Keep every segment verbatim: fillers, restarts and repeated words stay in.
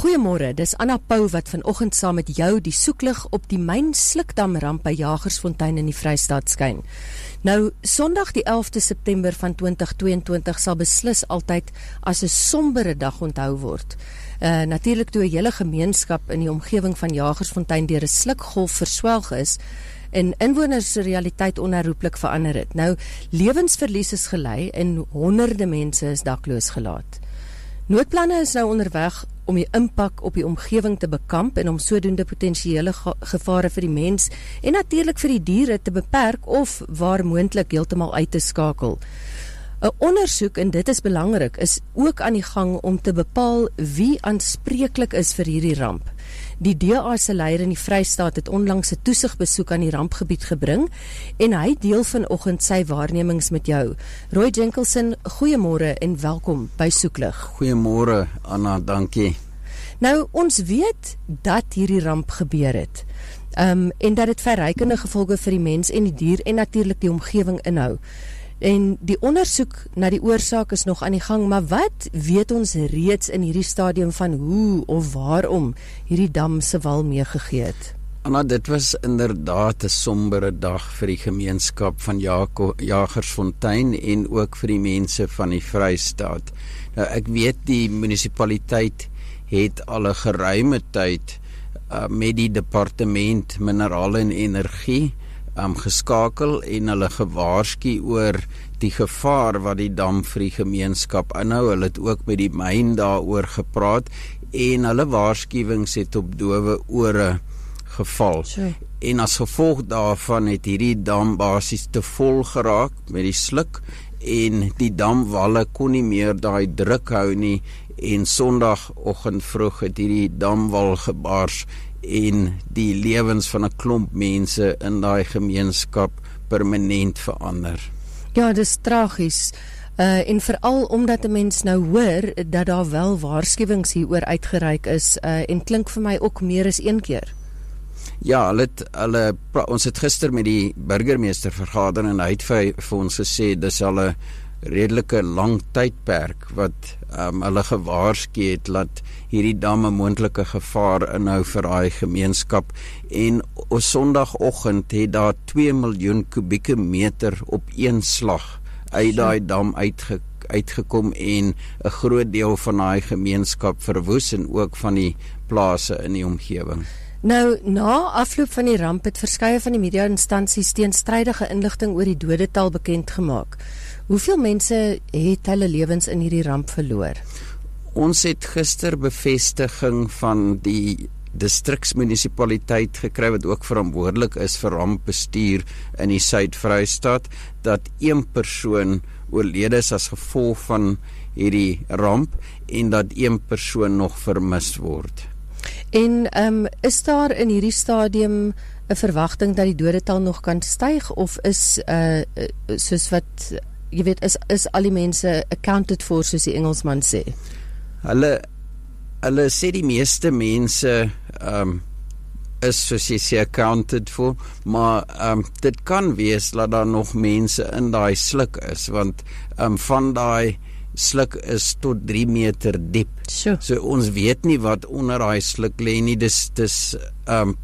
Goeiemôre, dis Anna Pau wat vanoggend saam met jou die soeklig op die myn Slukdam ramp by Jagersfontein in die Vrystaat skyn. Nou, Sondag die elfde September van twintig tweeëntwintig sal beslis altyd as 'n sombere dag onthou word. Uh, Natuurlik toe 'n hele gemeenskap in die omgewing van Jagersfontein deur 'n slukgolf verswelg is en inwoners se realiteit onherroepelik verander het. Nou, lewensverlies is gelei en honderde mense is dakloos gelaat. Noodplanne is nou onderweg om die impak op die omgewing te bekamp en om sodoende potensiële gevare vir die mens en natuurlik vir die diere te beperk of waar moontlik heeltemal uit te skakel. 'n Ondersoek, en dit is belangrik, is ook aan die gang om te bepaal wie aanspreeklik is vir hierdie ramp. Die D A se leier in die Vrystaat het onlangs 'n toesigbesoek aan die rampgebied gebring en hy deel vanoggend sy waarnemings met jou. Roy Jenkinson, goeiemôre en welkom by Soeklig. Goeiemôre Anna, dankie. Nou, ons weet dat hierdie ramp gebeur het. Um, en dat dit verrykende gevolge vir die mens en die dier en natuurlik die omgewing inhou. En die ondersoek na die oorsaak is nog aan die gang, maar wat weet ons reeds in hierdie stadium van hoe of waarom hierdie dam se wal meegegee het? Anna, dit was inderdaad 'n sombere dag vir die gemeenskap van Jako, Jagersfontein en ook vir die mense van die Vrystaat. Nou, ek weet die munisipaliteit het al 'n geruime tyd uh, met die departement minerale en energie Um, geskakel en hulle gewaarsku oor die gevaar wat die dam vir die gemeenskap inhou. Hulle het ook met die myn daaroor gepraat en hulle waarskuwings het op dowe ore geval. Sure. En as gevolg daarvan het hierdie dam basies te vol geraak met die sluk en die damwalle kon nie meer daai druk hou nie en Sondagoggend vroeg het hierdie damwal gebars en die lewens van 'n klomp mense in daai gemeenskap permanent verander. Ja, dis tragies. Uh, en veral omdat 'n mens nou hoor dat daar wel waarskuwings hieroor uitgereik is uh, en klink vir my ook meer as een keer. Ja, hulle het, hulle, ons het gister met die burgemeester vergader en hy het vir, vir ons gesê dis al 'n redelike lang tydperk wat um, hulle gewaarsku het dat hierdie dam 'n moontlike gevaar inhou vir daai gemeenskap en op Sondagoggend het daar twee miljoen kubieke meter op een slag uit daai dam uitge, uitgekom en 'n groot deel van daai gemeenskap verwoes en ook van die plase in die omgewing. Nou, na afloop van die ramp het verskeie van die media-instansies teenstrydige inligting oor die dodetal bekend gemaak. Hoeveel mense het hulle lewens in hierdie ramp verloor? Ons het gister bevestiging van die distriksmunisipaliteit gekry wat ook verantwoordelik is vir rampbestuur in die Suid-Vrystaat dat een persoon oorlede is as gevolg van hierdie ramp en dat een persoon nog vermis word. En um, is daar in hierdie stadium 'n verwagting dat die dodetal nog kan styg of is uh, soos wat jy weet, is, is al die mense accounted for, soos die Engelsman sê? Hulle, hulle sê die meeste mense um, is, soos jy sê, accounted for, maar um, dit kan wees dat daar nog mense in daai sluk is, want um, van daai sluk is tot drie meter diep. Sure. So ons weet nie wat onder daai sluk lê nie, dis, dis um,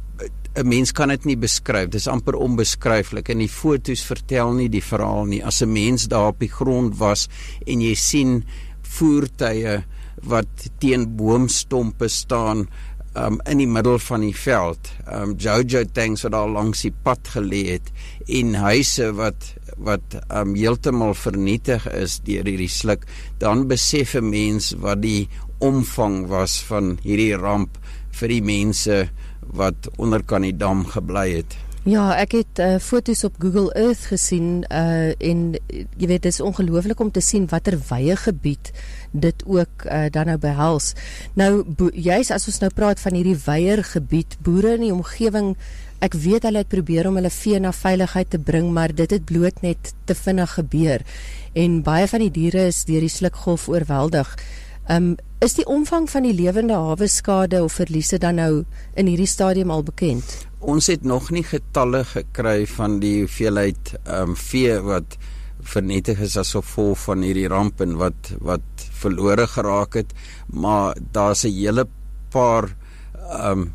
'n mens kan dit nie beskryf, dit is amper onbeskryflik en die foto's vertel nie die verhaal nie. As 'n mens daar op die grond was en jy sien voertuie wat teen boomstompe staan um, in die middel van die veld, um, Jojo tanks wat daar langs die pad gelê het en huise wat wat um, heeltemal vernietig is deur hierdie sluk, dan besef 'n mens wat die omvang was van hierdie ramp vir die mense wat onder kan die dam gebly het. Ja, ek het uh, foto's op Google Earth gesien uh, en jy weet, dit is ongelooflik om te sien watter wye gebied dit ook uh, dan nou behels. Nou, juist as ons nou praat van hierdie wyeer gebied, boere in die omgewing, ek weet hulle het probeer om hulle vee na veiligheid te bring, maar dit het bloot net te vinnig gebeur. En baie van die diere is deur die slukgolf oorweldig. Um, is die omvang van die lewende hawe skade of verliese dan nou in hierdie stadium al bekend? Ons het nog nie getalle gekry van die hoeveelheid um, vee wat vernietig is as gevolg van hierdie ramp en wat, wat verlore geraak het, maar daar's 'n hele paar um,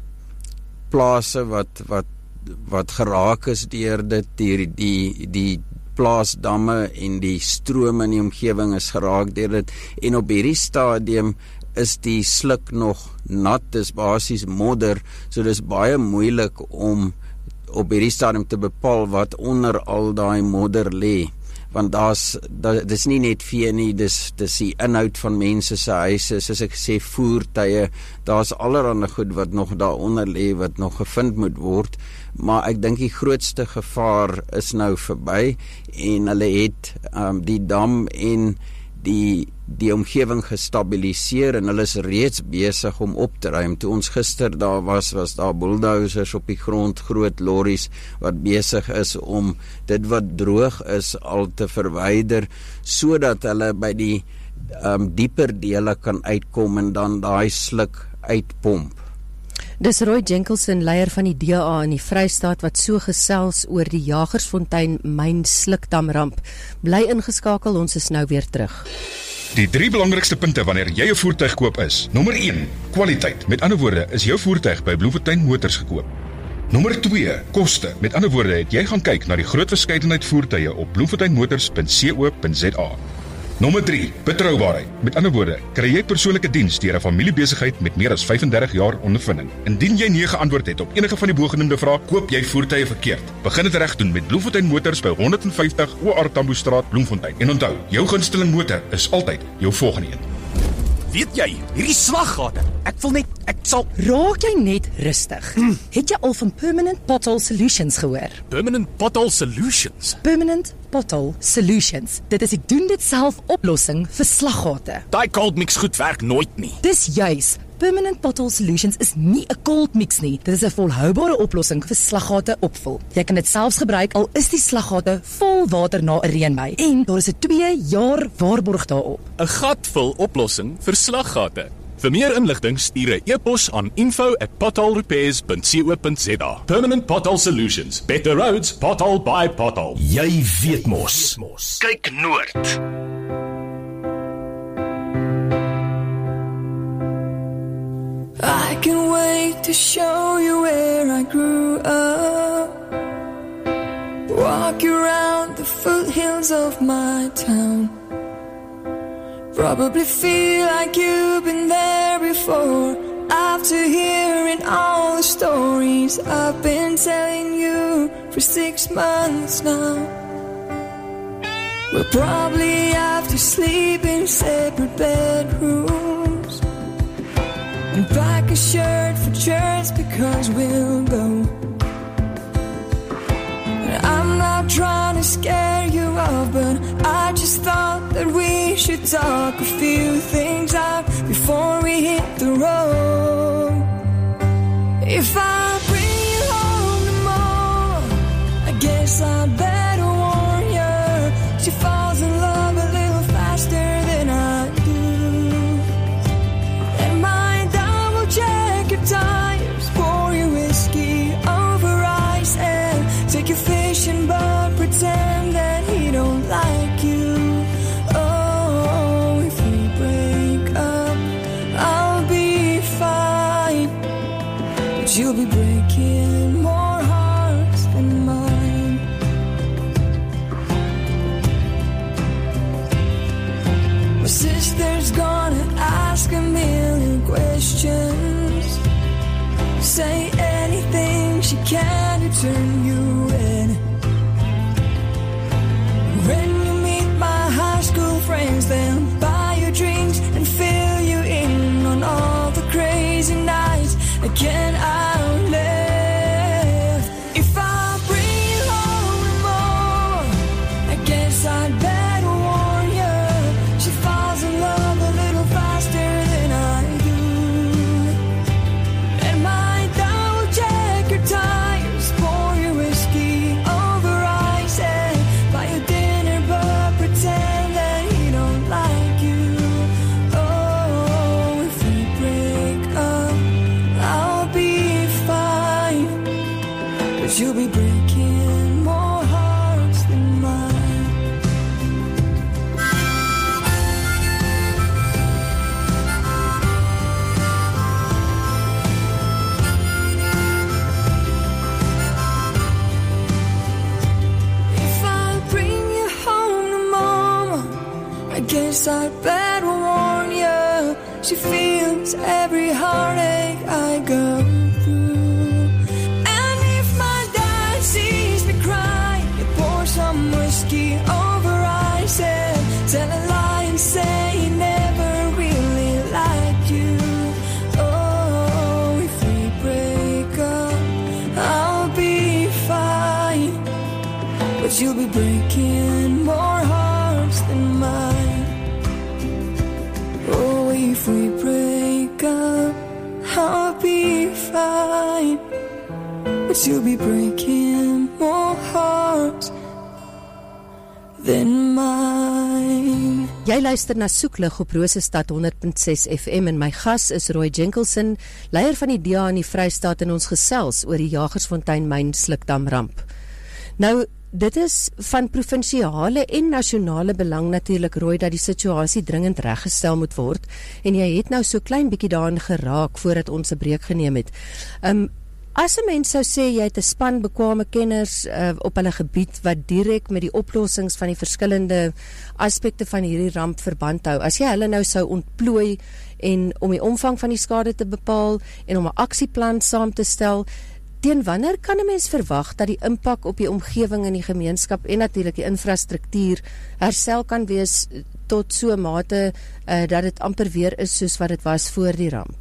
plase wat wat wat geraak is deur dit, die die die plaasdamme en die strome in die omgewing is geraak deur dit, en op hierdie stadium is die sluk nog nat, dis basies modder, so dis baie moeilik om op hierdie stadium te bepaal wat onder al daai modder lê, want daar's da, dis nie net vee nie, dis dis die inhoud van mense se huise, soos ek sê, voertuie, daar's allerlei goed wat nog daaronder lê wat nog gevind moet word, maar ek dink die grootste gevaar is nou verby en hulle het um, die dam en die die omgewing gestabiliseer en hulle is reeds besig om op te ruim. Toe ons gister daar was, was daar bulldozers op die grond, groot lorries wat besig is om dit wat droog is al te verwyder, sodat hulle by die um, dieper dele kan uitkom en dan daai sluk uitpomp. Dis Roy Jenkinson, leier van die D A in die Vrystaat, wat so gesels oor die Jagersfontein myn slukdamramp. Bly ingeskakel, ons is nou weer terug. Die drie belangrikste punte wanneer jy 'n voertuig koop is: nommer een, kwaliteit. Met ander woorde, is jou voertuig by Bloemfontein Motors gekoop. Nommer twee, koste. Met ander woorde, het jy gaan kyk na die groot verskeidenheid voertuie op bloemfontein motors punt co punt za. Nommer drie, betroubaarheid. Met ander woorde, kry jy persoonlike diens deur 'n familiebesigheid met meer as vyfendertig jaar ondervinding. Indien jy nee geantwoord het op enige van die bogenoemde vrae, koop jy voertuie verkeerd. Begin dit reg doen met Bloemfontein Motors by honderd vyftig O R Tambo Straat, Bloemfontein. En onthou, jou gunsteling motor is altyd jou volgende een. Weet jy, hierdie slaggate, ek wil net, ek sal... Raak jy net rustig. Mm. Het jy al van Permanent Pothole Solutions gehoor? Permanent Pothole Solutions? Permanent Pothole Solutions. Dit is 'n doen dit self oplossing vir slaggate. Daai cold mix goed werk nooit nie. Dis juis. Permanent Pothole Solutions is nie 'n cold mix nie. Dit is 'n volhoubare oplossing vir slaggate opvul. Jy kan dit selfs gebruik al is die slaggate vol water na 'n reënby en daar is 'n twee jaar waarborg daarop. 'n Gatvul oplossing vir slaggate. Vir meer inligting stuur 'n e-pos aan info at pothole repairs punt co punt za. Permanent Pothole Solutions. Better roads, pothole by pothole. Jy weet mos. Kyk noord. I can wait to show you where I grew up. Walk around the foothills of my town. Probably feel like you've been there before. After hearing all the stories I've been telling you for six months now. We'll probably have to sleep in separate bedrooms and pack a shirt for church because we'll go. And I'm not trying to scare you off, but I just thought that we should talk a few things out before we hit the road. If I bring you home tomorrow, I guess I'd better warn you. She falls in love a little faster than I do. And my dad will check your tires, pour your whiskey over ice, and take your fishing but pretend that he don't like you. Oh, if we break up, I'll be fine, but you'll be breaking more hearts than mine. My sister's gonna ask a million questions, say anything she can to turn you in. When you meet my high school friends, they'll buy you drinks and fill you in on all the crazy nights I can't outlive. If I bring you home tomorrow, I guess I'd better warn you. She falls in love a little faster than I do. And my dad will check your tires, pour you is every heartache I go through. And if my dad sees me cry, you pour some whiskey over eyes and tell a lie and say he never really liked you. Oh, if we break up, I'll be fine, but you'll be breaking more hearts than mine. Oh, if we break up, I'll be fine, but you'll be breaking more hearts than mine. Jy luister na Soeklig op Rosestad honderd punt ses F M en my gas is Roy Jenkinson, leier van die D A in die Vrystaat en ons gesels oor die Jagersfontein myn slukdam ramp. Nou, dit is van provinsiale en nasionale belang natuurlik, Roy, dat die situasie dringend reggestel moet word en jy het nou so klein bietjie daarin geraak voordat ons 'n breek geneem het. Um, As 'n mens sou sê jy het 'n span bekwame kenners uh, op hulle gebied wat direk met die oplossings van die verskillende aspekte van hierdie ramp verband hou, as jy hulle nou sou ontplooi en om die omvang van die skade te bepaal en om 'n aksieplan saam te stel, teen wanneer kan 'n mens verwag dat die impak op die omgewing in die gemeenskap en natuurlik die infrastruktuur herstel kan wees tot so 'n mate uh, dat dit amper weer is soos wat dit was voor die ramp?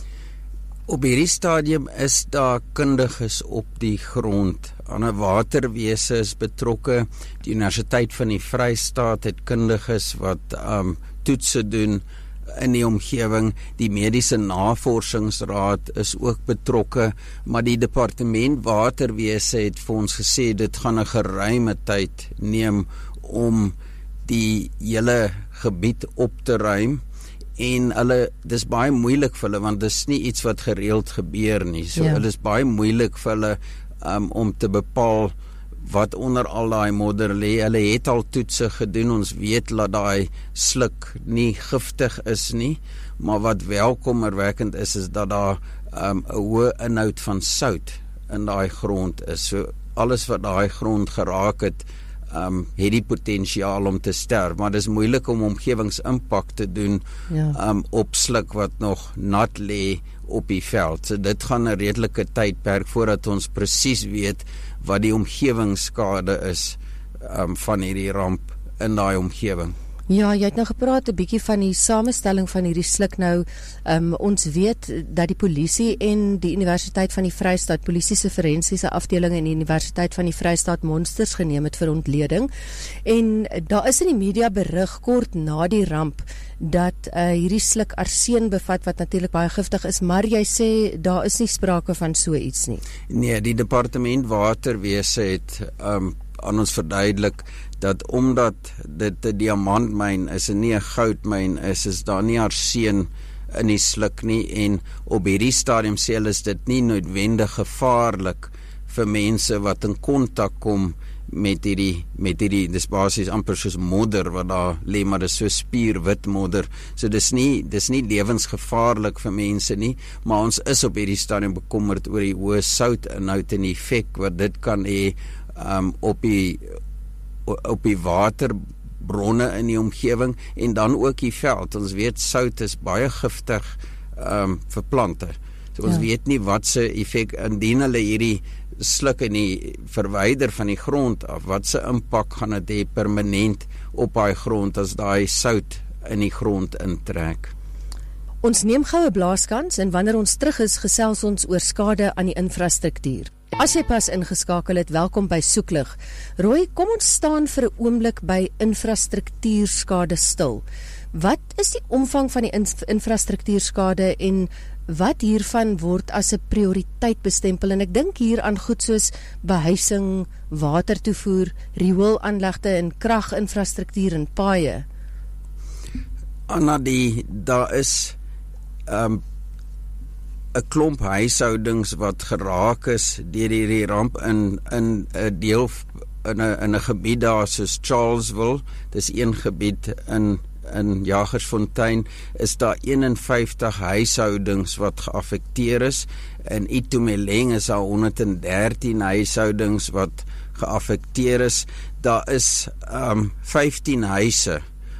Op hierdie stadium is daar kundiges op die grond. Ander waterwese is betrokke. Die Universiteit van die Vrystaat het kundiges wat um, toetse doen in die omgewing. Die Mediese Navorsingsraad is ook betrokke, maar die Departement Waterwese het vir ons gesê dit gaan 'n geruime tyd neem om die hele gebied op te ruim. En hulle, dis baie moeilik vir hulle, want dis nie iets wat gereeld gebeur nie. So ja. Hulle is baie moeilik vir hulle um, om te bepaal wat onder al daai modder lê. Hulle het al toetse gedoen, ons weet dat daai sluk nie giftig is nie, maar wat wel kommerwekkend is, is dat daar um, 'n hoë inhoud van sout in daai grond is. So alles wat daai grond geraak het, Um, het die potensiaal om te sterf, maar dit is moeilik om omgewingsimpak te doen ja. um, op sluk wat nog nat lê op die veld. So dit gaan 'n redelike tydperk voordat ons presies weet wat die omgewingsskade is um, van hierdie ramp in daai omgewing. Ja, jy het nou gepraat 'n bietjie van die samestelling van hierdie sluk nou. Um, ons weet dat die polisie en die Universiteit van die Vrystaat, polisie se forensiese afdeling en die Universiteit van die Vrystaat monsters geneem het vir ontleding. En daar is in die media berig kort na die ramp dat uh, hierdie sluk arseen bevat wat natuurlik baie giftig is, maar jy sê daar is nie sprake van so iets nie. Nee, die Departement Waterwese het um, aan ons verduidelik dat omdat dit 'n diamantmyn is en nie 'n goudmyn is, is daar nie arseen in die sluk nie, en op hierdie stadium sê hulle is dit nie noodwendig gevaarlik vir mense wat in kontak kom met hierdie, met hierdie, dis basies amper soos modder wat daar lê, maar dis so spierwit modder, so dis nie, dis nie lewensgevaarlik vir mense nie, maar ons is op hierdie stadium bekommerd oor die hoë soutinhoud en die effek wat dit kan hê um, op die op die waterbronne in die omgewing en dan ook die veld. Ons weet sout is baie giftig um, vir plante. So ons ja. weet nie wat se effek, indien hulle hierdie sluk in die verwyder van die grond af, wat se impak gaan dit hê permanent op daai grond as daai sout in die grond intrek. Ons neem gou 'n blaaskans en wanneer ons terug is, gesels ons oor skade aan die infrastruktuur. As jy pas ingeskakel het, welkom by Soeklig. Roy, kom ons staan vir 'n oomblik by infrastruktuurskade stil. Wat is die omvang van die in- infrastruktuurskade en wat hiervan word as 'n prioriteit bestempel? En ek dink hier aan goed soos behuising, watertoevoer, rioolaanlegte en kraginfrastruktuur en paaie. Anna, die, daar is um, 'n klomp huishoudings wat geraak is deur hierdie ramp in 'n deel in 'n in 'n gebied daar soos Charlesville. Dis een gebied in in Jagersfontein is daar eenenvyftig huishoudings wat geaffekteer is. In Itumeleng is daar honderd en dertien huishoudings wat geaffekteer is. Daar is um, vyftien huise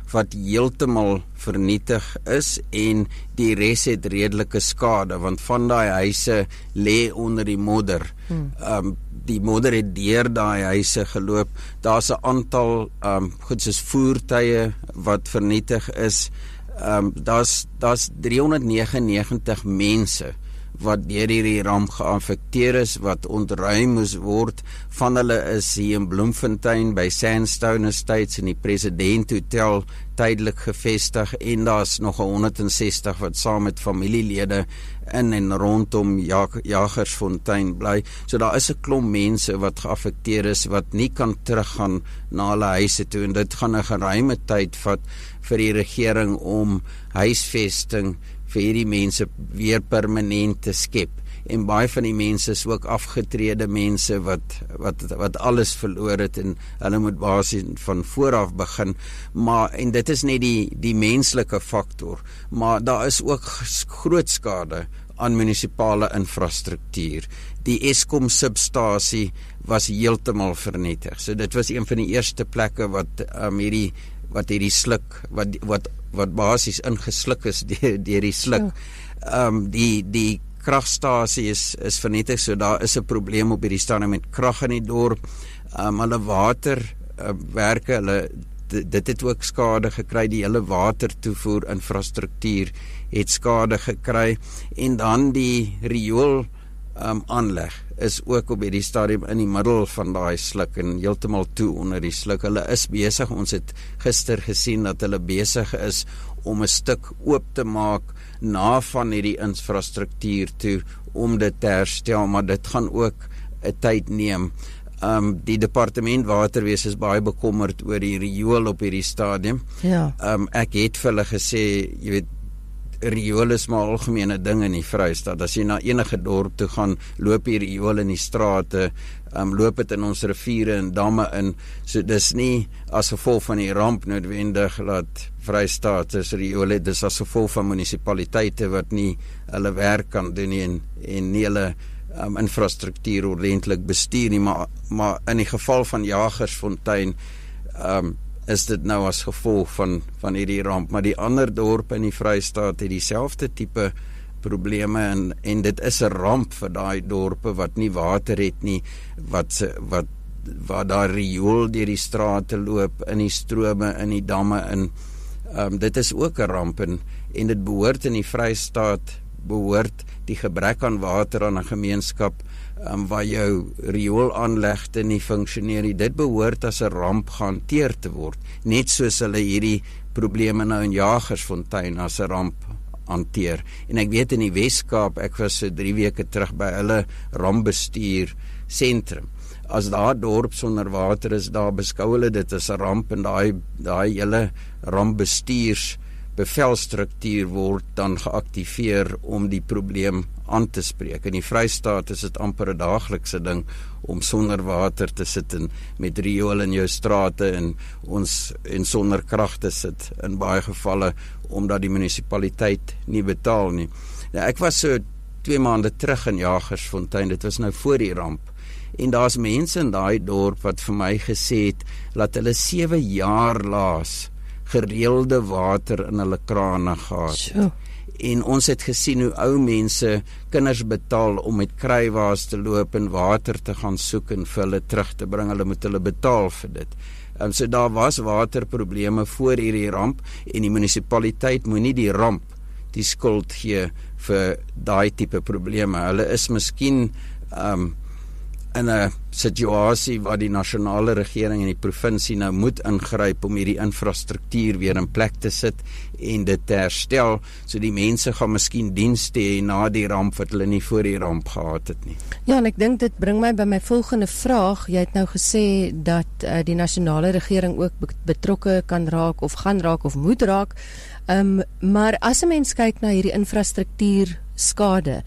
wat heeltemal vernietig is en die res het redelike skade, want van daai huise lê onder die modder. Hmm. Um, die modder het deur daai huise geloop. Daar's 'n aantal um, goed soos voertuie wat vernietig is. Um, daar's daar's driehonderdnegenennegentig mense wat deur hierdie ramp geaffekteer is, wat ontruim moes word. Van hulle is hier in Bloemfontein by Sandstone Estates in die President Hotel tydelik gevestig, en daar's nog honderdsestig wat saam met familielede in en rondom Jag- Jagersfontein bly. So daar is 'n klomp mense wat geaffekteer is, wat nie kan teruggaan na hulle huise toe, en dit gaan 'n geruime tyd vat vir die regering om huisvesting vir hierdie mense weer permanent te skep. En baie van die mense is ook afgetrede mense wat, wat, wat alles verloor het, en hulle moet basies van vooraf begin. Maar, en dit is net die, die menslike faktor, maar daar is ook groot skade aan munisipale infrastruktuur. Die Eskom substasie was heeltemal vernietig. So dit was een van die eerste plekke wat um, hierdie wat hierdie sluk, wat, wat, wat basies ingesluk is deur, deur die sluk. Um, die, die kragstasie is, is vernietig, so daar is 'n probleem op hierdie stadium met krag in die dorp. Um, hulle waterwerke, uh, hulle, dit het ook skade gekry, die hele watertoevoer infrastruktuur het skade gekry, en dan die riool um, aanleg is ook op hierdie stadium in die middel van daai sluk en heeltemal toe onder die sluk. Hulle is besig, ons het gister gesien dat hulle besig is om 'n stuk oop te maak na van hierdie infrastruktuur toe om dit te herstel, maar dit gaan ook 'n tyd neem. Um, die departement waterwees is baie bekommerd oor die riool op hierdie stadium. Ja. Um, ek het vir hulle gesê, jy weet, riool is maar algemene ding in die Vrystaat. As jy na enige dorp toe gaan, loop hier riool in die strate, um, loop het in ons riviere en damme in. So dis nie as gevolg van die ramp noodwendig dat Vrystaat is riool het, dis as gevolg van munisipaliteite wat nie hulle werk kan doen nie, en, en nie hulle um, infrastruktuur ordentlik bestuur nie, maar, maar in die geval van Jagersfontein um, is dit nou as gevolg van, van hierdie ramp, maar die ander dorpe in die Vrystaat het dieselfde tipe probleme, en, en dit is 'n ramp vir daai dorpe wat nie water het nie, wat, wat, wat daar riool deur die strate loop, in die strome, in die damme, in, um, dit is ook 'n ramp, en, en dit behoort in die Vrystaat, behoort die gebrek aan water aan 'n gemeenskap, Um, waar jou rioolaanlegte nie funksioneer nie, dit behoort as 'n ramp gehanteer te word, net soos hulle hierdie probleme nou in Jagersfontein as 'n ramp hanteer. En ek weet in die Weskaap, ek was so drie weke terug by hulle rampbestuur sentrum. As daar dorp sonder water is, daar beskou hulle dit as 'n ramp, en daai daai hele rampbestuurs bevelstruktuur word dan geaktiveer om die probleem aan te spreek. In die Vrystaat is dit amper 'n daaglikse ding om sonder water te sit en met riool in jou strate en ons en sonder krag te sit in baie gevalle omdat die munisipaliteit nie betaal nie. Nou, ek was so twee maande terug in Jagersfontein, dit was nou voor die ramp. En daar's mense in daai dorp wat vir my gesê het dat hulle sewe jaar laas gereelde water in hulle krane gehad. Sure. En ons het gesien hoe ou mense kinders betaal om met kruiwaas te loop en water te gaan soek en vir hulle terug te bring. Hulle moet hulle betaal vir dit. Um, so daar was waterprobleme voor hierdie ramp, en die munisipaliteit moet nie die ramp die skuld gee vir daai tipe probleme. Hulle is miskien um, in 'n situasie waar die nasionale regering en die provinsie nou moet ingryp om hierdie infrastruktuur weer in plek te sit en dit te herstel, so die mense gaan miskien dienste hê na die ramp wat hulle nie voor die ramp gehad het nie. Ja, en ek dink dit bring my by my volgende vraag. Jy het nou gesê dat uh, die nasionale regering ook betrokke kan raak of gaan raak of moet raak, um, maar as 'n mens kyk na hierdie infrastruktuur skade,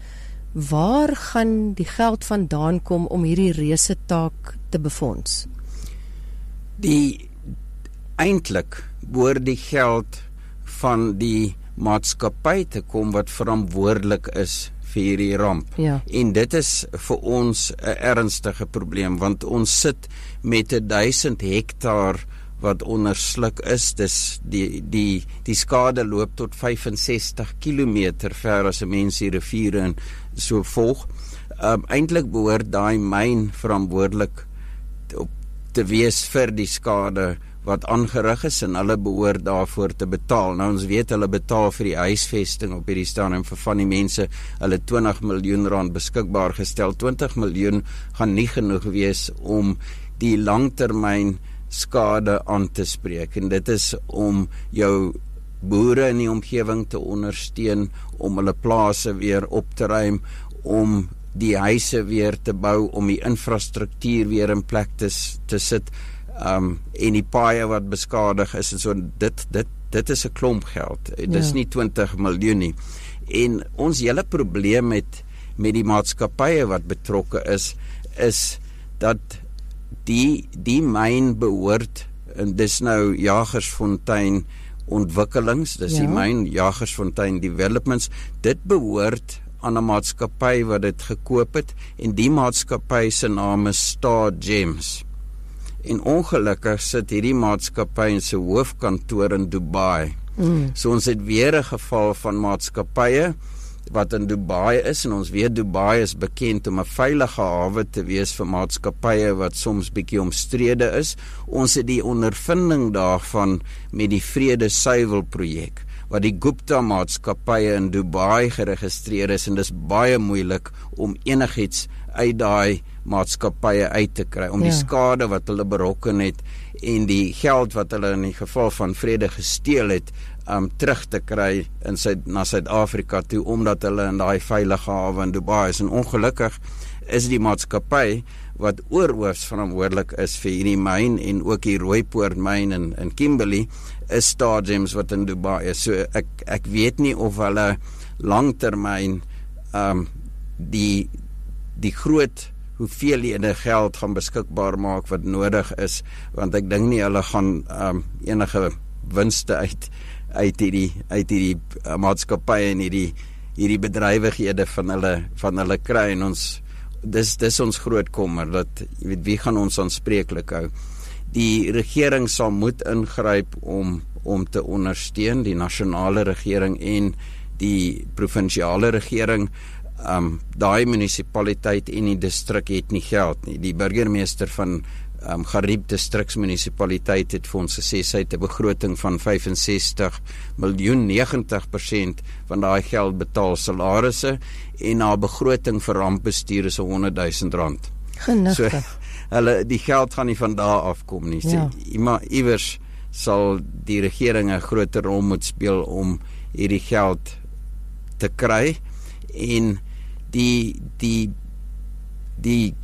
waar gaan die geld vandaan kom om hierdie reuse taak te befonds? Die eintlik behoort die geld van die maatskappy te kom wat verantwoordelik is vir hierdie ramp. Ja. En dit is vir ons 'n ernstige probleem, want ons sit met 'n duisend hektaar wat ondersluk is. Dis die die die skade loop tot vyfensestig kilometer ver as 'n mens die riviere en so volg. Um, eintlik behoort daai myn verantwoordelik te, te wees vir die skade wat aangerig is en hulle behoort daarvoor te betaal. Nou ons weet hulle betaal vir die huisvesting op hierdie stadium vir van die mense, hulle twintig miljoen rand beskikbaar gestel. twintig miljoen gaan nie genoeg wees om die langtermyn skade aan te spreek en dit is om jou boere in die omgewing te ondersteun, om hulle plase weer op te ruim, om die huise weer te bou, om die infrastruktuur weer in plek te, te sit, um, en die paaie wat beskadig is, en so, dit, dit, dit is 'n klomp geld, ja. Dit is nie twintig miljoen nie, en ons hele probleem met, met die maatskappye wat betrokke is, is dat die, die myn behoort, en dis nou Jagersfontein ontwikkelings, dis ja. die myn Jagersfontein Developments, dit behoort aan 'n maatskappy wat dit gekoop het, en die maatskappy se naam is Star Gems. En ongelukkig sit hierdie maatskappy in sy hoofkantoor in Dubai. Mm. So ons het weer 'n geval van maatskappye wat in Dubai is, en ons weet Dubai is bekend om 'n veilige hawe te wees vir maatskappye wat soms bietjie omstrede is. Ons het die ondervinding daarvan met die Vrede Suiwel projek, wat die Gupta maatskappye in Dubai geregistreer is, en dis baie moeilik om enigiets uit daai maatskappye uit te kry, om ja. die skade wat hulle berokken het, en die geld wat hulle in die geval van vrede gesteel het, um, terug te kry in sy, na Suid-Afrika toe, omdat hulle in daai veilige hawe in Dubai is, en ongelukkig is die maatskappy wat oorhoofs verantwoordelik is vir hierdie myn, en ook die Rooipoort myn in, in Kimberley, is Star Gems wat in Dubai is. So ek, ek weet nie of hulle langtermyn um, die, die groot hoeveelhede geld gaan beskikbaar maak wat nodig is, want ek dink nie hulle gaan um, enige winste uit, uit hierdie, uit hierdie uh, maatskappye en hierdie, hierdie bedrywighede van hulle, van hulle kry, en ons dis, dis ons groot kommer, dat, jy weet, wie gaan ons aanspreeklik hou? Die regering sal moet ingryp om, om te ondersteun, die nasionale regering en die provinsiale regering. Um, daai munisipaliteit en die distrik het nie geld nie. Die burgemeester van um, Gariep distriksmunisipaliteit het vir ons gesê, sy het 'n begroting van vyfensestig miljoen, negentig persent van daai geld betaal salarisse, en haar begroting vir rampbestuur is honderd duisend rand. Genigtig. So, hulle, die geld gaan nie van daar afkom nie. Ja. So, iewers sal die regering 'n groter rol moet speel om hierdie geld te kry, en die die die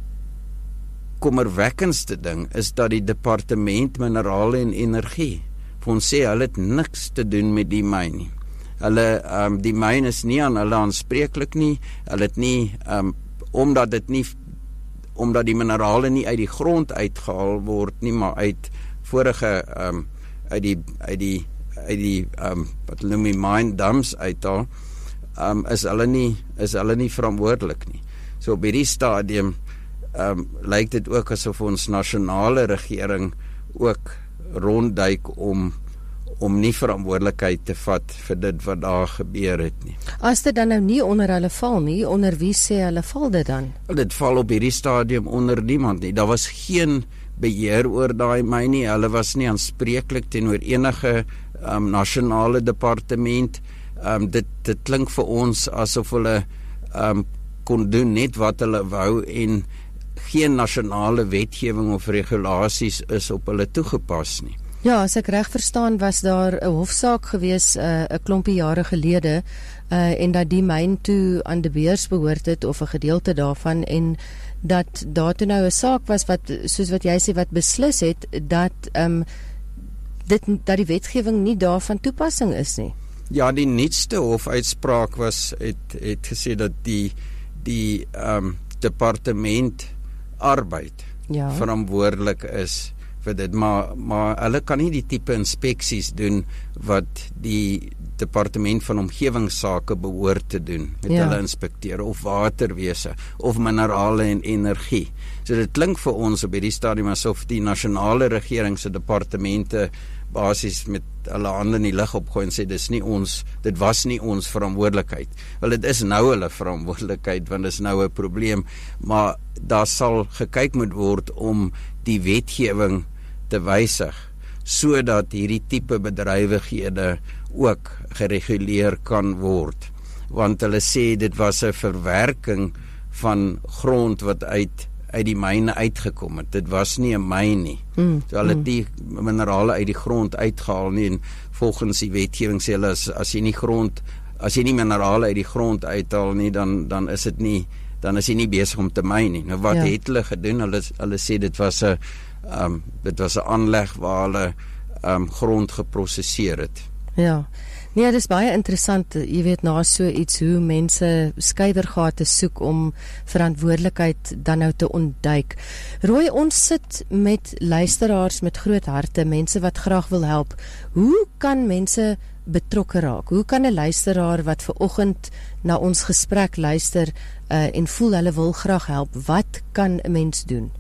kommerwekkendste ding is dat die departement minerale en energie vir ons sê hulle het niks te doen met die myn nie. Hulle um, die myn is nie aan hulle aanspreeklik nie. Hulle het nie um, omdat dit nie omdat die minerale nie uit die grond uitgehaal word nie, maar uit vorige um, uit die uit die uit die um, wat noem die mine dumps uithaal. Um, is hulle nie is hulle nie verantwoordelik nie. So op hierdie stadium um, lyk dit ook asof ons nasionale regering ook rondduik om om nie verantwoordelikheid te vat vir dit wat daar gebeur het nie. As dit dan nou nie onder hulle val nie, onder wie sê hulle val dit dan? Dit val op hierdie stadium onder niemand nie. Daar was geen beheer oor daai myn nie. Hulle was nie aanspreeklik teenoor enige um, nasionale departement. Um, dit, dit klink vir ons asof hulle um, kon doen net wat hulle wou, en geen nasionale wetgewing of regulasies is op hulle toegepas nie. Ja, as ek reg verstaan, was daar 'n hofsaak gewees 'n uh, klompie jare gelede, uh, en dat die myn toe aan De Beers behoort het, of 'n gedeelte daarvan, en dat daar toe nou 'n saak was wat, soos wat jy sê, wat beslis het dat um, dit dat die wetgewing nie daarvan toepassing is nie. Ja, die nuutste hofuitspraak was het het gesê dat die die um, departement arbeid ja. verantwoordelik is vir dit, maar, maar hulle kan nie die tipe inspeksies doen wat die departement van omgewingsake behoort te doen, met Ja. hulle inspekteer, of waterwese, of minerale en energie. So dit klink vir ons op hierdie stadium asof die nasionale regering se departemente basies met hulle hande in die lug opgooi en sê dis nie ons, dit was nie ons verantwoordelikheid. Wel, dit is nou hulle verantwoordelikheid, want dit is nou 'n probleem, maar daar sal gekyk moet word om die wetgewing te wysig, sodat hierdie tipe bedrywighede ook gereguleer kan word. Want hulle sê dit was 'n verwerking van grond wat uit uit die myne uitgekom het. Dit was nie 'n myn nie. Mm, so hulle het die minerale uit die grond uitgehaal nie, en volgens die wetgewing sê hulle as, as jy nie grond as jy nie minerale uit die grond uithaal nie, dan dan is dit nie dan is jy nie besig om te myn nie. Nou wat Ja. het hulle gedoen? Hulle hulle sê dit was 'n um, dit was 'n aanleg waar hulle um, grond geprosesseer het. Ja. Nee, dis baie interessant, jy weet, na so iets hoe mense skuywergate soek om verantwoordelikheid dan nou te ontduik. Roy, ons sit met luisteraars met groot harte, mense wat graag wil help. Hoe kan mense betrokke raak? Hoe kan 'n luisteraar wat ver oggend na ons gesprek luister uh, en voel hulle wil graag help, wat kan 'n mens doen?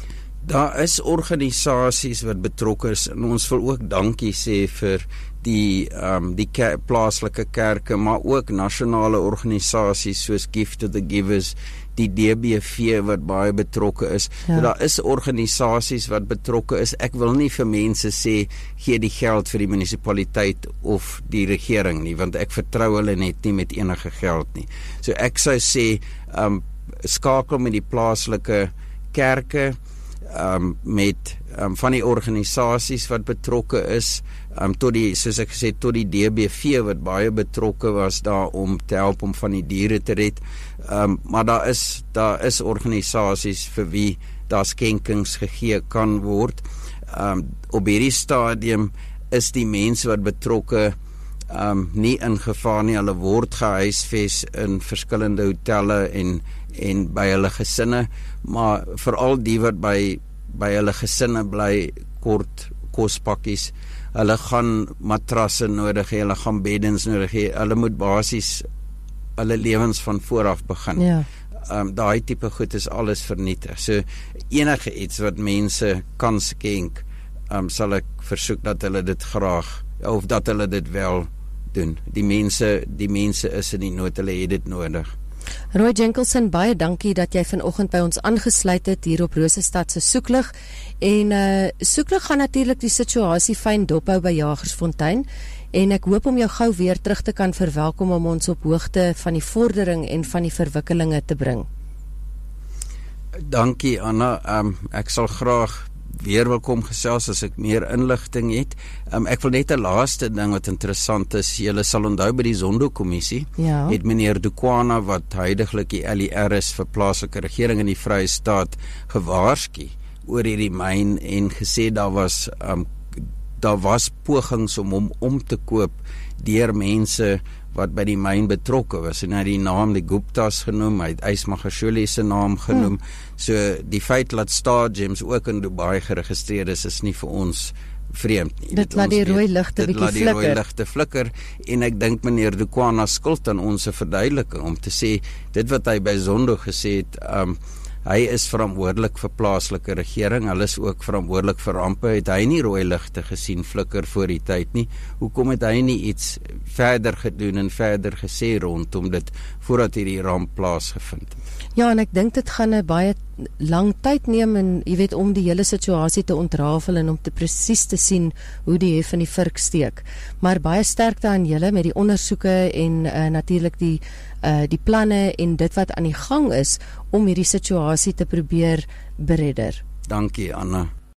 Daar is organisasies wat betrokke is, en ons wil ook dankie sê vir die um, die ke- plaaslike kerke, maar ook nasionale organisasies soos Gift of the Givers, die D B V wat baie betrokke is. Ja. So daar is organisasies wat betrokke is. Ek wil nie vir mense sê gee die geld vir die munisipaliteit of die regering nie, want ek vertrou hulle net nie met enige geld nie. So ek sou sê um, skakel met die plaaslike kerke, um, met um, van die organisasies wat betrokke is, um, tot die, soos ek gesê, tot die D B V wat baie betrokke was daar om te help om van die diere te red. Um, maar daar is, daar is organisasies vir wie daar skenkings gegee kan word. Um, op hierdie stadium is die mense wat betrokke um, nie in gevaar nie. Hulle word gehuisves in verskillende hotelle en en by hulle gesinne, maar veral die wat by by hulle gesinne bly, kort kospakkies. Hulle gaan matrasse nodig hê, hulle gaan beddens nodig hê. Hulle moet basies hulle lewens van vooraf begin. Ja. Um, daai tipe goed is alles vernietig. So enige iets wat mense kan skenk, um, sal ek versoek dat hulle dit graag, of dat hulle dit wel doen. Die mense, die mense is in die nood, hulle het dit nodig. Roy Jenkinson, baie dankie dat jy vanoggend by ons aangesluit het hier op Rosestad se Soeklig. En uh, Soeklig gaan natuurlik die situasie fyn dophou by Jagersfontein, en ek hoop om jou gou weer terug te kan verwelkom om ons op hoogte van die vordering en van die verwikkelinge te bring. Dankie Anna, um, ek sal graag weer wil kom gesels as ek meer inligting het. Um, ek wil net 'n laaste ding wat interessant is. Julle sal onthou by die Zondo-kommissie Ja. het meneer Dukwana, wat huidiglik die L E R is vir plaaslike regering in die Vrye State, gewaarsku oor hierdie myn en gesê daar was um, daar was pogings om hom om te koop deur mense wat by die myn betrokke was, en hy het die naam die Guptas genoem, hy het Ys Magashule se naam genoem. Hmm. So die feit dat Star Gems ook in Dubai geregistreer is, is nie vir ons vreemd nie. Dit laat die rooi ligte bietjie Dit laat die rooi flikker. ligte flikker, en ek dink meneer Dukwana skuld aan ons 'n verduideliking om te sê, dit wat hy by Zondo gesê het, um, hy is verantwoordelik vir plaaslike regering, hulle is ook verantwoordelik vir rampe. Het hy nie rooi ligte gesien flikker voor die tyd nie? Hoekom het hy nie iets verder gedoen en verder gesê rondom dit voordat hierdie ramp plaasgevind het? Ja, en ek dink dit gaan 'n baie lang tyd neem, en jy weet, om die hele situasie te ontrafel en om te presies te sien hoe die hef in die vurk steek. Maar baie sterkte aan julle met die ondersoeke en uh, natuurlik die uh, die planne en dit wat aan die gang is om hierdie situasie te probeer beredder. Dankie Anna.